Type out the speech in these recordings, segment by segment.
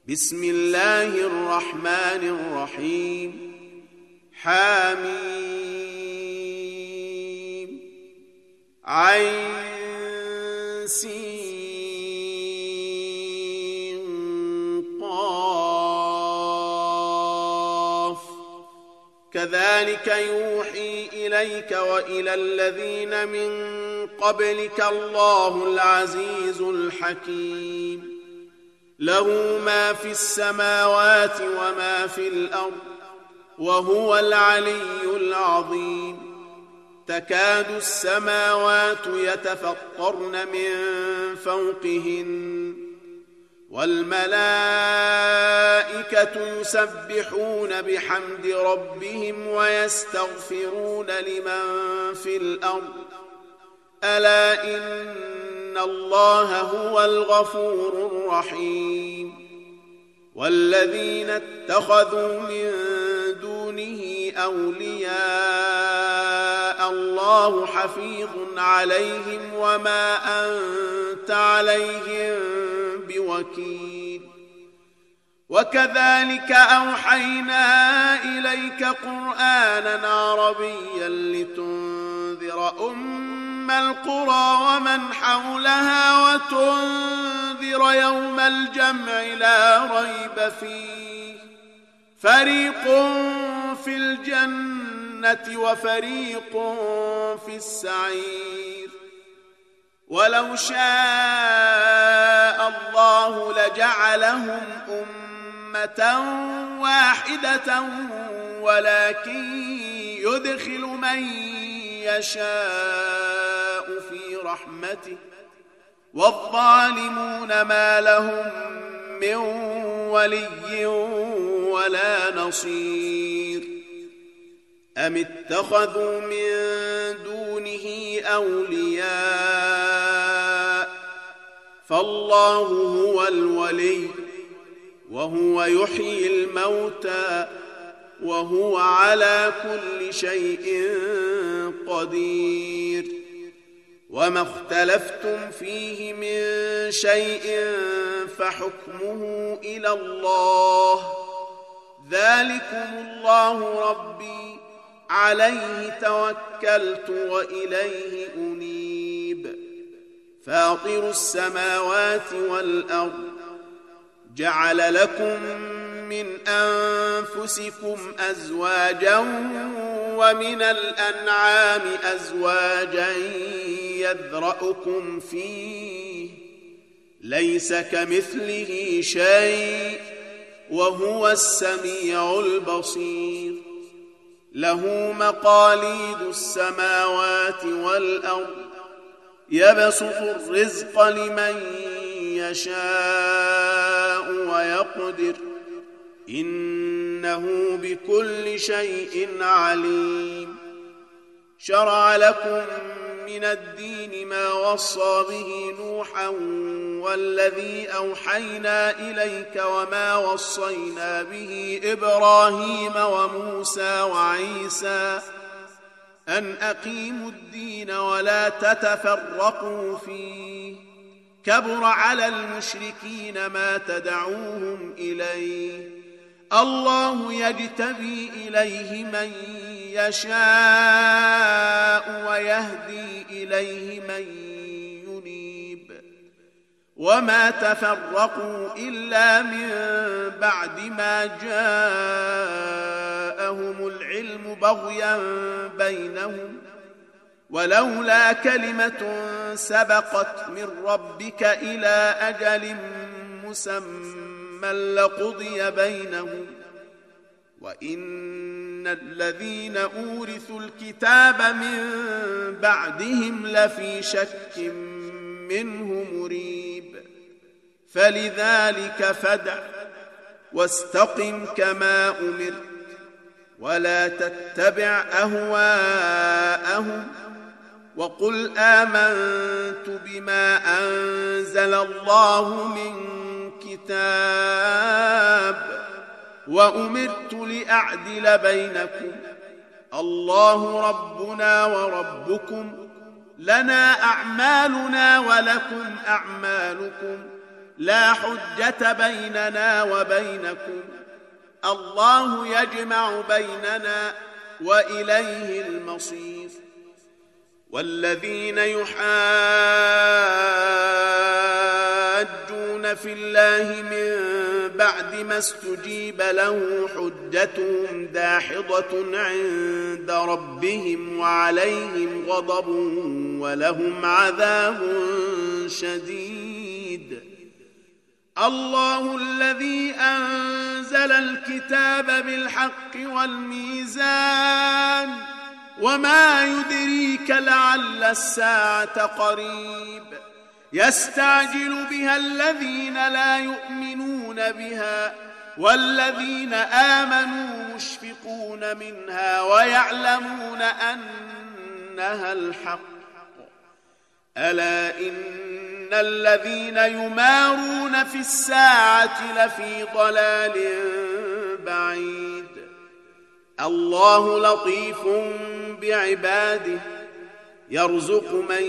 بسم الله الرحمن الرحيم حميم عين سين قاف كذلك يوحي إليك وإلى الذين من قبلك الله العزيز الحكيم له ما في السماوات وما في الأرض وهو العلي العظيم تكاد السماوات يتفطرن من فوقهن والملائكة يسبحون بحمد ربهم ويستغفرون لمن في الأرض ألا إن الله هو الغفور الرحيم والذين اتخذوا من دونه أولياء الله حفيظ عليهم وما أنت عليهم بوكيل وكذلك أوحينا إليك قرآنا عربيا لتنذر القرى ومن حولها وتنذر يوم الجمع لا ريب فيه فريق في الجنة وفريق في السعير ولو شاء الله لجعلهم أمة واحدة ولكن يدخل من يشاء في رحمته والظالمون ما لهم من ولي ولا نصير أم اتخذوا من دونه أولياء فالله هو الولي وهو يحيي الموتى وهو على كل شيء قدير وما اختلفتم فيه من شيء فحكمه إلى الله ذلكم الله ربي عليه توكلت وإليه أنيب فاطر السماوات والأرض جعل لكم من أنفسكم أزواجا ومن الأنعام أزواجا يذرأكم فيه ليس كمثله شيء وهو السميع البصير له مقاليد السماوات والأرض يبسط الرزق لمن يشاء ويقدر إنه بكل شيء عليم شرع لكم من الدين ما وصى به نوحا والذي أوحينا إليك وما وصينا به إبراهيم وموسى وعيسى أن أقيموا الدين ولا تتفرقوا فيه كبر على المشركين ما تدعوهم إليه الله يجتبي إليه من يشاء ويهدي إليه من ينيب وما تفرقوا إلا من بعد ما جاءهم العلم بغيا بينهم ولولا كلمة سبقت من ربك إلى أجل مسمى لقضي بينهم وإن الذين أورثوا الكتاب من بعدهم لفي شك منه مريب فلذلك فادع واستقم كما أمرت ولا تتبع أهواءهم وقل آمنت بما أنزل الله من كتاب وأمرت لأعدل بينكم الله ربنا وربكم لنا أعمالنا ولكم أعمالكم لا حجة بيننا وبينكم، الله يجمع بيننا وإليه المصير. والذين يحاجون في الله من بعد ما استجيب له حجتهم داحضة عند ربهم وعليهم غضب ولهم عذاب شديد. الله الذي أنزل الكتاب بالحق والميزان، وما يدريك لعل الساعة قريب. يستعجل بها الذين لا يؤمنون بها، والذين آمنوا مشفقون منها ويعلمون أنها الحق. ألا إن الذين يمارون في الساعة لفي ضلال بعيد. الله لطيف بعباده، يرزق من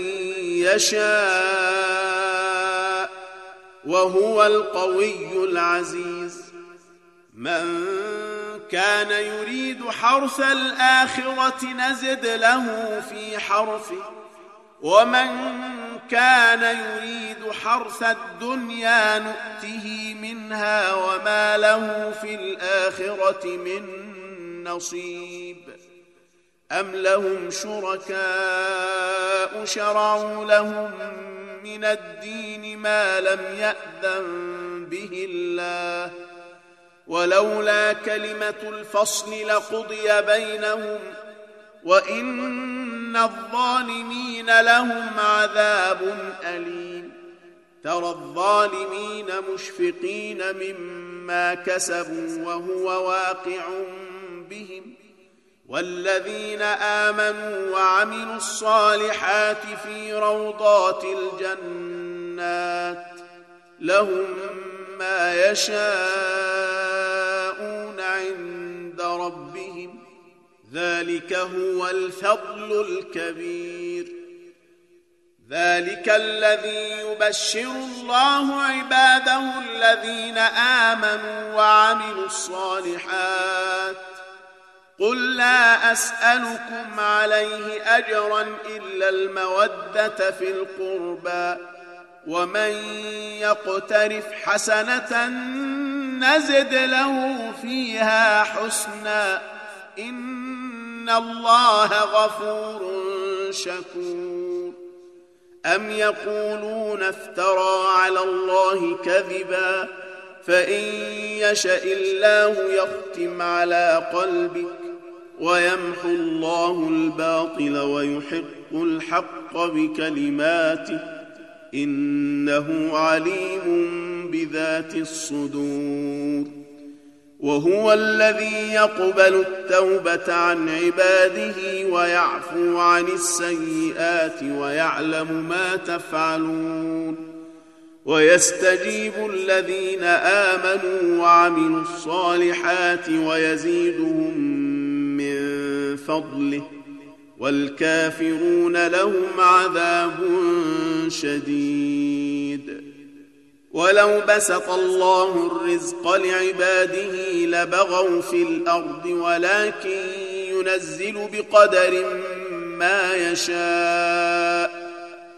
يشاء وهو القوي العزيز. من كان يريد حرث الآخرة نزد له في حرثه، ومن كان يريد حرث الدنيا نؤته منها وما له في الآخرة من نصيب. أم لهم شركاء شرعوا لهم من الدين ما لم يأذن به الله، ولولا كلمة الفصل لقضي بينهم، وإن الظالمين لهم عذاب أليم. ترى الظالمين مشفقين مما كسبوا وهو واقع بهم، والذين آمنوا وعملوا الصالحات في روضات الجنات لهم ما يشاءون عند ربهم، ذلك هو الفضل الكبير. ذلك الذي يبشر الله عباده الذين آمنوا وعملوا الصالحات. قل لا أسألكم عليه أجرا إلا المودة في القربى، ومن يقترف حسنة نزد له فيها حسنا، إن الله غفور شكور. أم يقولون افترى على الله كذبا، فإن يشأ الله يختم على قلبك، ويمحو الله الباطل ويحق الحق بكلماته، إنه عليم بذات الصدور. وهو الذي يقبل التوبة عن عباده ويعفو عن السيئات ويعلم ما تفعلون، ويستجيب الذين آمنوا وعملوا الصالحات ويزيدهم من فضله، والكافرون لهم عذاب شديد. ولو بسط الله الرزق لعباده لبغوا في الأرض، ولكن ينزل بقدر ما يشاء،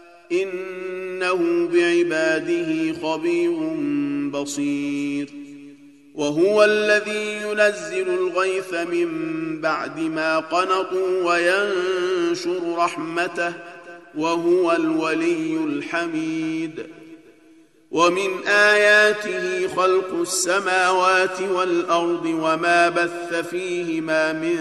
إنه بعباده خبير بصير. وهو الذي ينزل الغيث من بعد ما قنطوا وينشر رحمته، وهو الولي الحميد. ومن آياته خلق السماوات والأرض وما بث فيهما من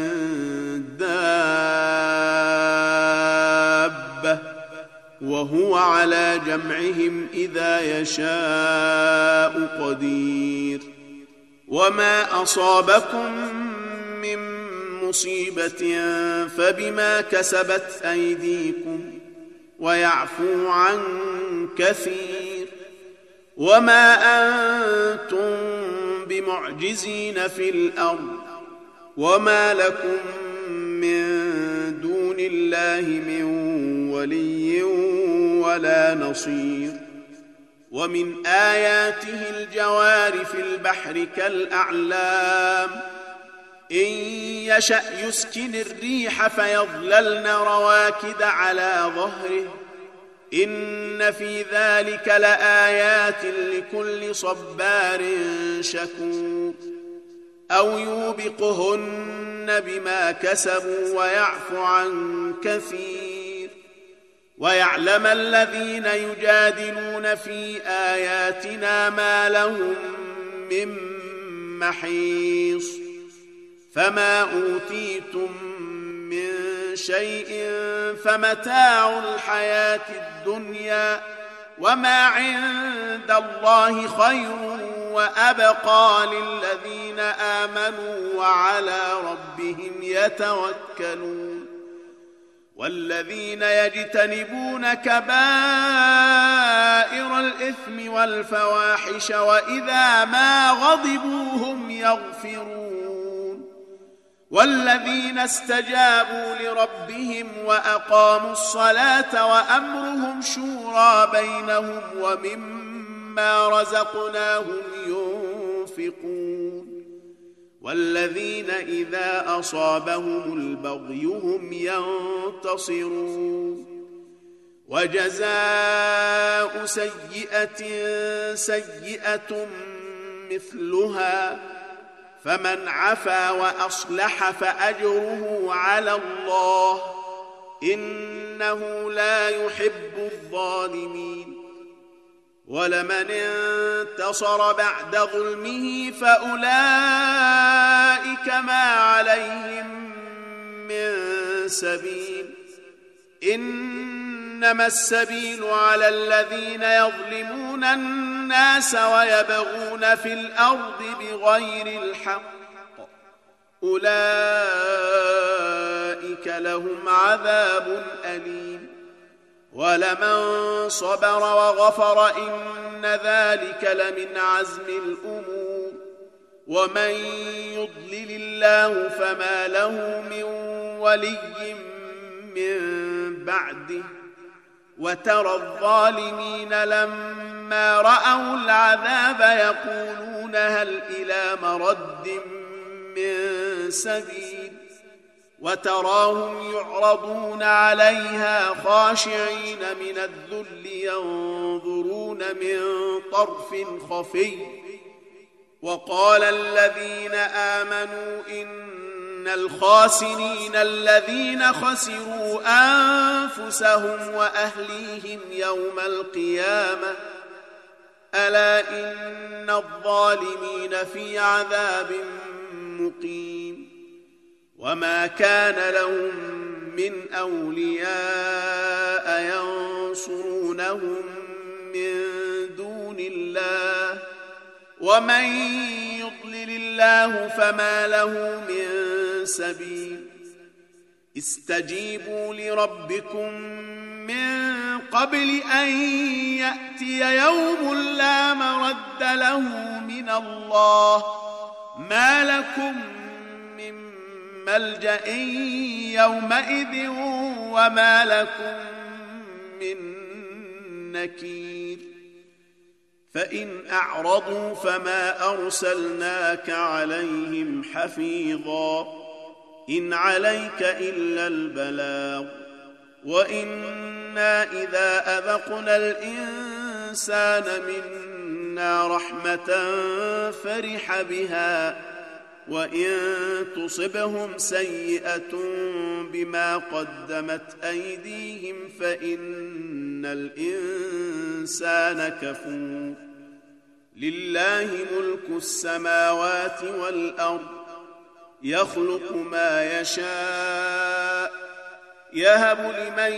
دابة، وهو على جمعهم إذا يشاء قدير. وما أصابكم من مصيبة فبما كسبت أيديكم، ويعفو عن كثير. وما أنتم بمعجزين في الأرض، وما لكم من دون الله من ولي ولا نصير. ومن آياته الجوار في البحر كالأعلام إن يشأ يسكن الريح فيظللن رواكد على ظهره إن في ذلك لآيات لكل صبار شكور أو يوبقهن بما كسبوا ويعفو عن كثير ويعلم الذين يجادلون في آياتنا ما لهم من محيص فما أوتيتم من شيء فمتاع الحياة الدنيا وما عند الله خير وأبقى للذين آمنوا وعلى ربهم يتوكلون والذين يجتنبون كبائر الإثم والفواحش وإذا ما غضبوا هم يغفرون والذين استجابوا لربهم وأقاموا الصلاة وأمرهم شورى بينهم ومما رزقناهم ينفقون والذين إذا أصابهم البغي هم ينتصرون وجزاء سيئة سيئة مثلها فمن عفا وأصلح فأجره على الله إنه لا يحب الظالمين ولمن انتصر بعد ظلمه فأولئك ما عليهم من سبيل إنما السبيل على الذين يظلمون الناس ويبغون في الأرض بغير الحق أولئك لهم عذاب أليم ولمن صبر وغفر إن ذلك لمن عزم الأمور ومن يضلل الله فما له من ولي من بعده وترى الظالمين لما رأوا العذاب يقولون هل إلى مرد من سبيل وتراهم يعرضون عليها خاشعين من الذل ينظرون من طرف خفي وقال الذين آمنوا إن الخاسرين الذين خسروا أنفسهم وأهليهم يوم القيامة ألا إن الظالمين في عذاب مقيم وما كان لهم من أولياء ينصرونهم من دون الله ومن يضلل الله فما له من سبيل استجيبوا لربكم من قبل أن يأتي يوم لا مرد له من الله ما لكم من ملجأ يومئذ وما لكم من نكير فإن أعرضوا فما أرسلناك عليهم حفيظا إن عليك إلا البلاغ وإنا إذا أذقنا الإنسان منا رحمة فرح بها وإن تصبهم سيئة بما قدمت أيديهم فإن الإنسان كفور لله ملك السماوات والأرض يخلق ما يشاء يهب لمن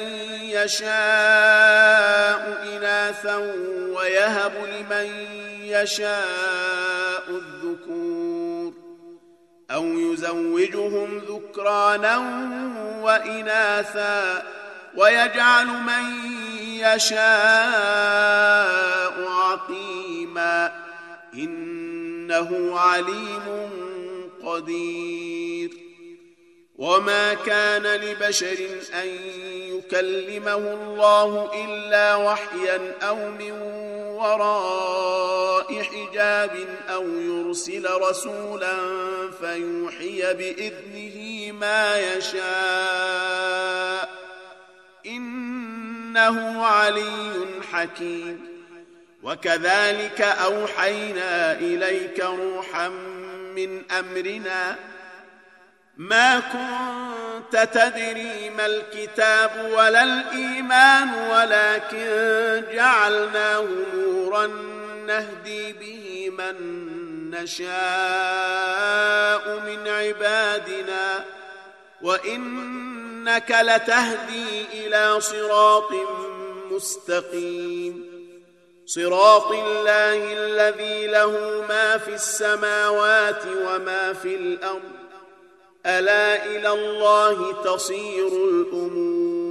يشاء إناثا ويهب لمن يشاء الذكور أو يزوجهم ذكرانا وإناثا ويجعل من يشاء عقيما إنه عليم قدير وما كان لبشر أن يكلمه الله إلا وحيا أو من وراء حجاب أو يرسل رسولا فيوحي بإذنه ما يشاء إنه علي حكيم. وكذلك أوحينا إليك روحا من أمرنا ما كنت تدري ما الكتاب ولا الإيمان ولكن جعلناه نورا نهدي به من نشاء من عبادنا وإنك لتهدي إلى صراط مستقيم صراط الله الذي له ما في السماوات وما في الأرض ألا إلى الله تصير الأمور